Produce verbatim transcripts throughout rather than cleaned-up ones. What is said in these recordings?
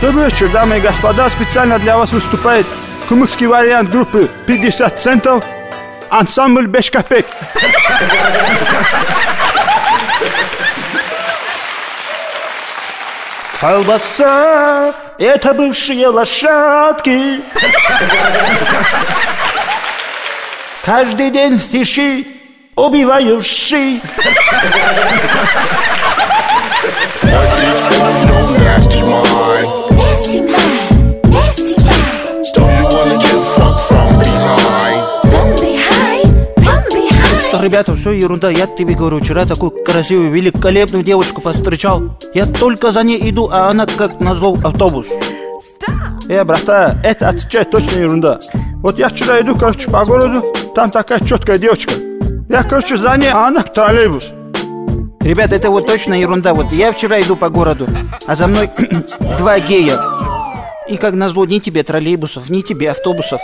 Добрый вечер, дамы и господа. Специально для вас выступает кумыкский вариант группы пятьдесят центов. Ансамбль «Без копеек». Колбаса — это бывшие лошадки. Каждый день стиши убивающие. Ребята, все ерунда, я тебе говорю, вчера такую красивую, великолепную девочку повстречал. Я только за ней иду, а она как назло автобус. Э, брата, это отвечает точно ерунда. Вот я вчера иду, короче, по городу, там такая четкая девочка. Я, короче, за ней, а она троллейбус. Ребята, это вот точно ерунда. Вот я вчера иду по городу, а за мной два гея. И как назло, ни тебе троллейбусов, ни тебе автобусов.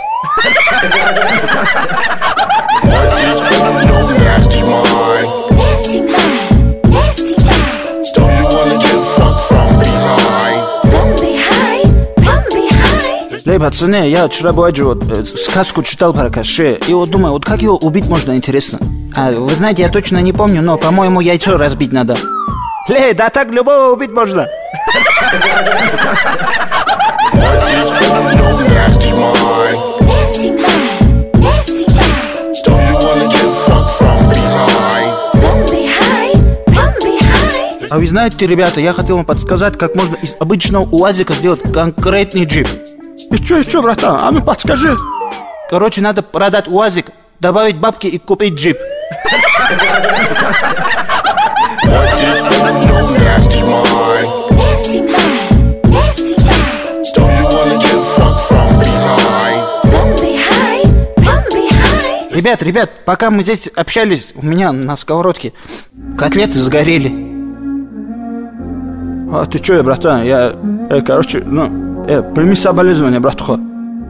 Эй, пацаны, я вчера бывает вот э, сказку читал про Каше. И вот думаю, вот как его убить можно, интересно. А вы знаете, я точно не помню, но, по-моему, яйцо разбить надо. Эй, да так любого убить можно. А вы знаете, ребята, я хотел вам подсказать, как можно из обычного УАЗика сделать конкретный джип. И что, и что, братан? А ну подскажи. Короче, надо продать УАЗик, добавить бабки и купить джип. Ребят, ребят, пока мы здесь общались, у меня на сковородке котлеты сгорели. А ты что, братан? Я, э, короче, ну, э, прими соболезнования, братуха.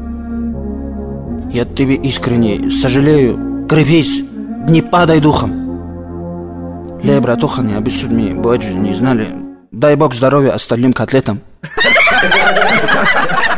Я тебе искренне сожалею. Крепись, не падай духом. Ле, братуха, не обессудь меня, бывает же, не знали. Дай бог здоровья остальным котлетам.